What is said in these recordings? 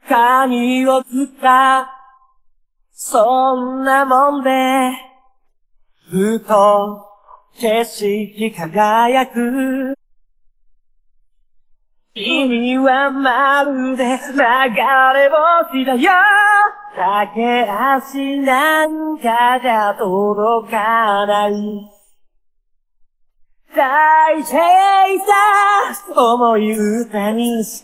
髪を切った、そんなもんで、ふと、景色輝く。君はまるで流れ星だよ。駆け足なんかじゃ届かない。大事さ、思い歌にして、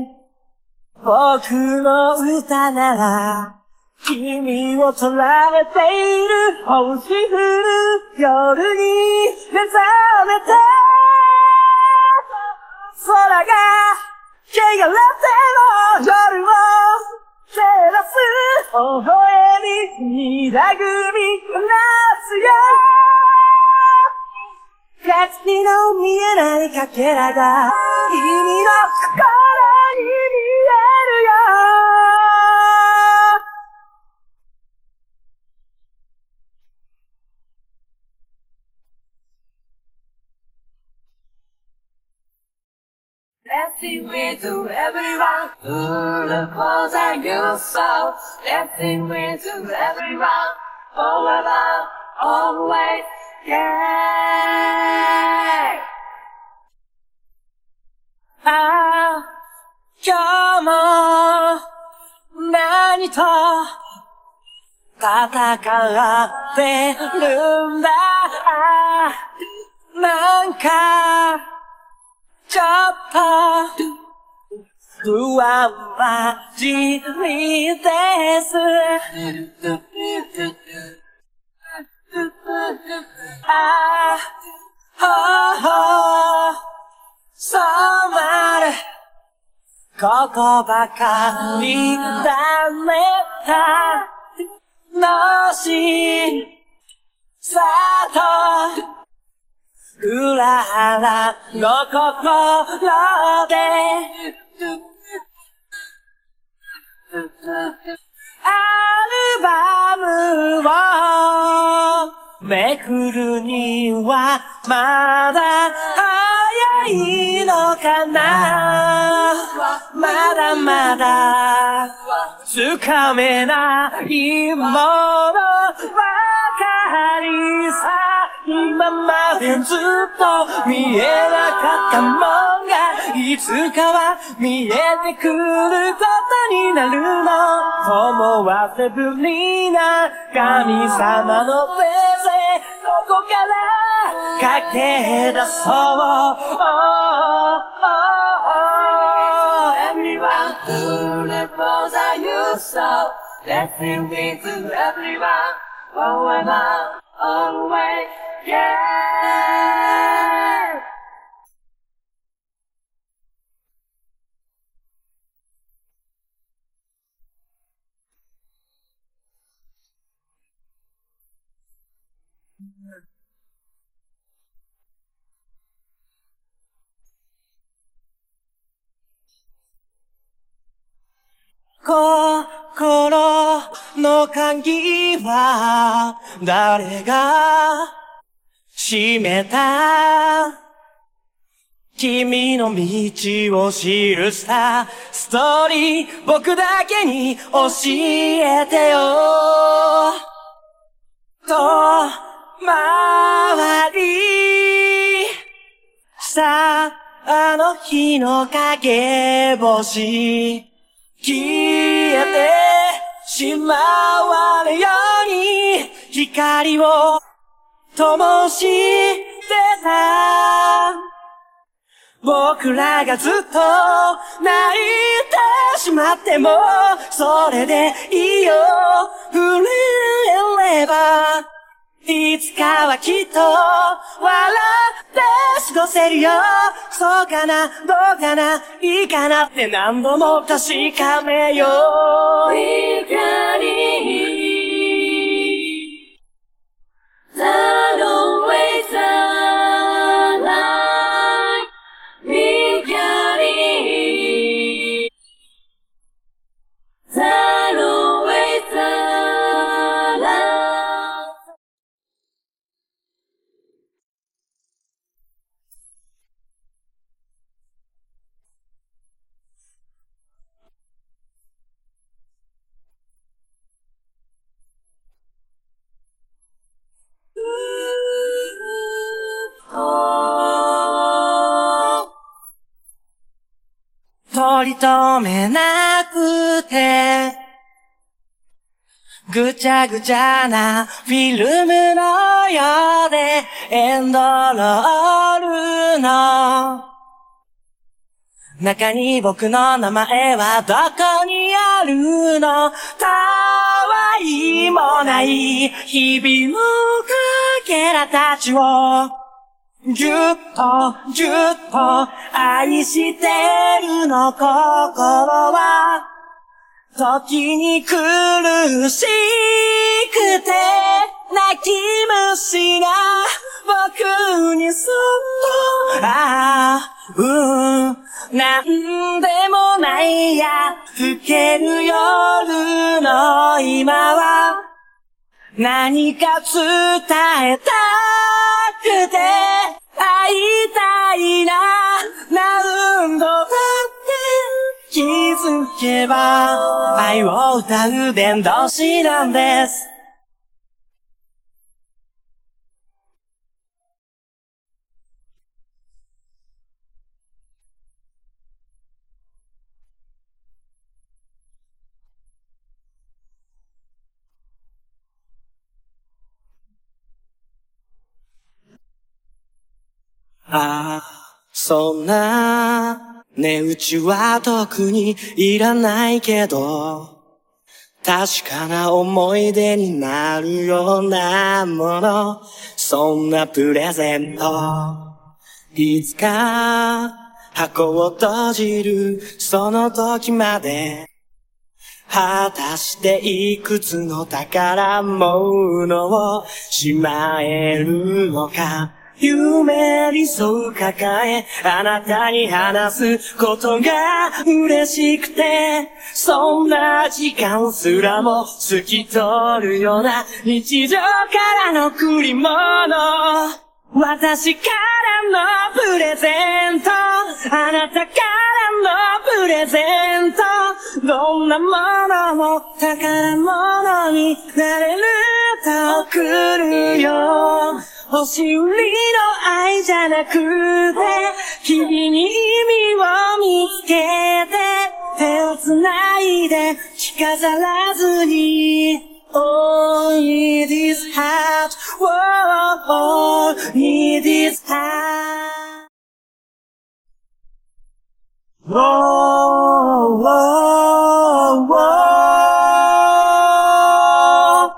僕の歌なら、君を捉えている星降る夜に目覚めて、空が汚れても夜を照らす微笑み涙ぐみ離すよ。形の見えないかけらが君の心に見えるよ。Let's sing with everyone who the calls are you so. Let's sing with everyone forever, always, yeah. ああ、今日も何と戦ってるんだ。なんかちょっと不安は地味です。ああ、そうなる。ここばかりだめたのしさとうららの心でアルバムをめくるにはまだ早いのかな。まだまだつかめないものばかりさ。今までずっと見えなかったもんがいつかは見えてくることになるの。思わせぶりな神様の手でここから駆け出そう。Everyone who knows are you so. Let's sing with everyone forever, always, yeah. 心の鍵は誰が閉めた？君の道を記したストーリー僕だけに教えてよ。と回りしたあの日の影星消えてしまわぬように光を灯してた。僕らがずっと泣いてしまってもそれでいいよ。触れればいつかはきっと笑って過ごせるよ。そうかなどうかないいかなって何度も確かめよう。光That always alive 光 That always alive 取り留めなくてぐちゃぐちゃなフィルムのようでエンドロールの中に僕の名前はどこにあるの？たわいもない日々のかけらたちをぎゅっとぎゅっと愛してるの心は時に苦しくて泣き虫が僕にそっとなんでもないや更ける夜の今は何か伝えたくて会いたいな何度だって気づけば愛を歌う伝道師なんです。そんな値打ちは特にいらないけど確かな思い出になるようなものそんなプレゼントいつか箱を閉じるその時まで果たしていくつの宝物をしまえるのか夢理想抱えあなたに話すことが嬉しくてそんな時間すらも透き通るような日常からの贈り物私からのプレゼントあなたからのプレゼントどんなものも宝物になれると来るよ押し売りの愛じゃなくて君に意味を見つけて手をつないで着飾らずにAll need is heart, all need is heart. Whoa, whoa, whoa.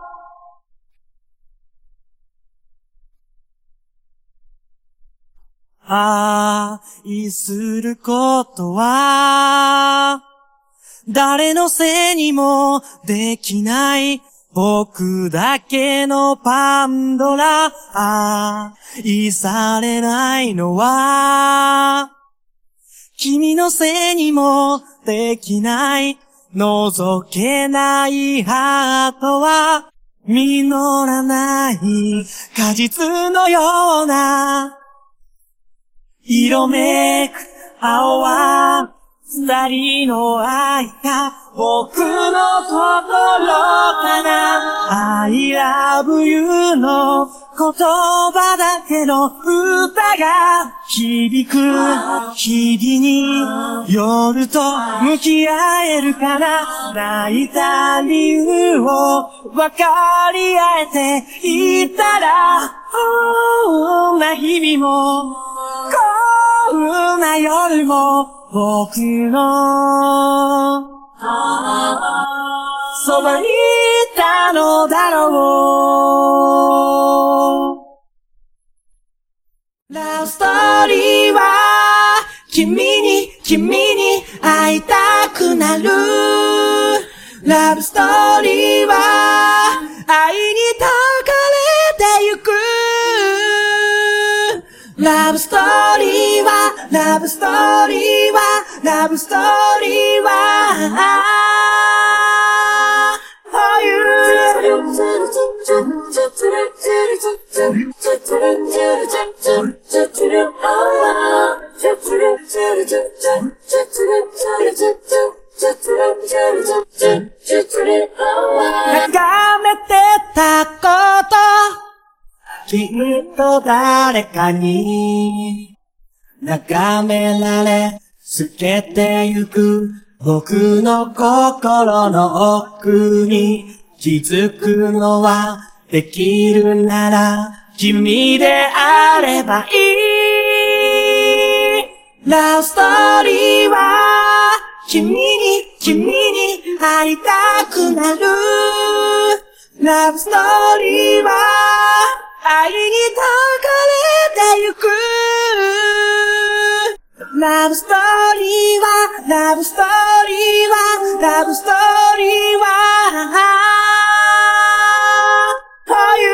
愛することは誰のせいにもできない僕だけのパンドラ愛されないのは君のせいにもできない覗けないハートは実らない果実のような色めく青は二人の愛が僕の心から I love you の言葉だけの歌が響く日々に夜と向き合えるから泣いた理由を分かり合えていたらこんな日々もこんな夜も僕のそばにいたのだろうラブストーリーは君に会いたくなるラブストーリーは愛に解かれてゆくラブストーリーはラブストーリーはラブストーリーは For you 眺めてたこときっと誰かに眺められ透けてゆく僕の心の奥に気づくのはできるなら君であればいい。ラブストーリーは君に会いたくなる。ラブストーリーは愛に溶かれてゆく。ラブストーリーはラブストーリーはラブストーリーは For you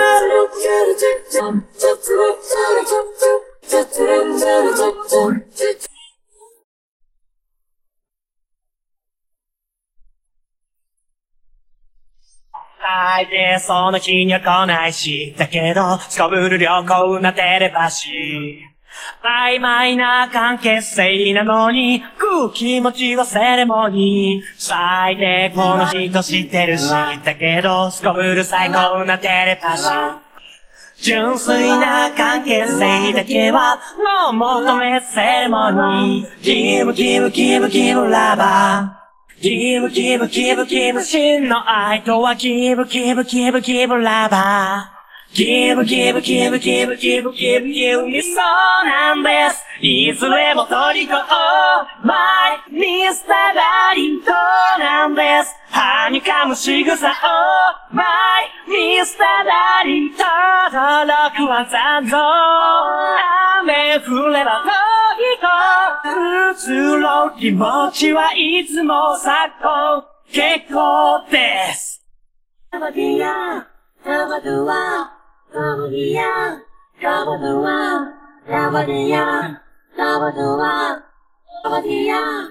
大抵その日には来ないし、だけど、すこぶる良好なテレパシー。曖昧な関係性なのに、空気持ちはセレモニー。最低この人知ってるし、だけど、すこぶる最高なテレパシー。純粋な関係性だけは、もう求めセレモニー。Give, give, give, give, lover。Give, give, give, give 真の愛とは Give, give, give, give, lover。Give, give, give, give, give, give, give にそうなんです。いずれもトリコ Oh my Mr. ダリントなんです。はにかむ仕草 Oh my Mr. ダリント届くは残像雨降ればトリコ移ろう気持ちはいつも昨今結構です。カバディアカバドゥアカバディアカバドゥアカバディアカバドゥアカバディア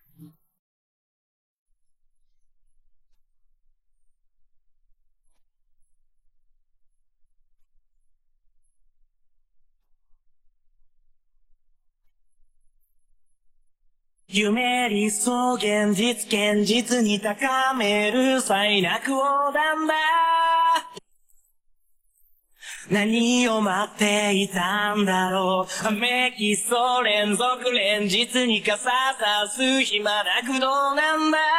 夢理想現実に高める最悪横断だ。何を待っていたんだろう。めきそう連続連日に傘さす暇なくどうなんだ。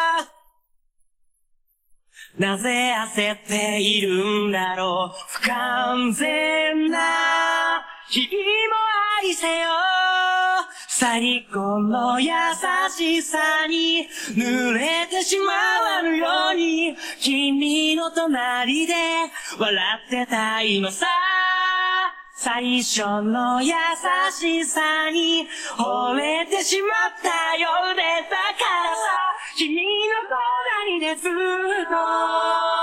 なぜ焦っているんだろう。不完全な日々も愛せよ。最高の優しさに濡れてしまわぬように君の隣で笑ってたいのさ。最初の優しさに惚れてしまったようでだからさ君の隣でずっと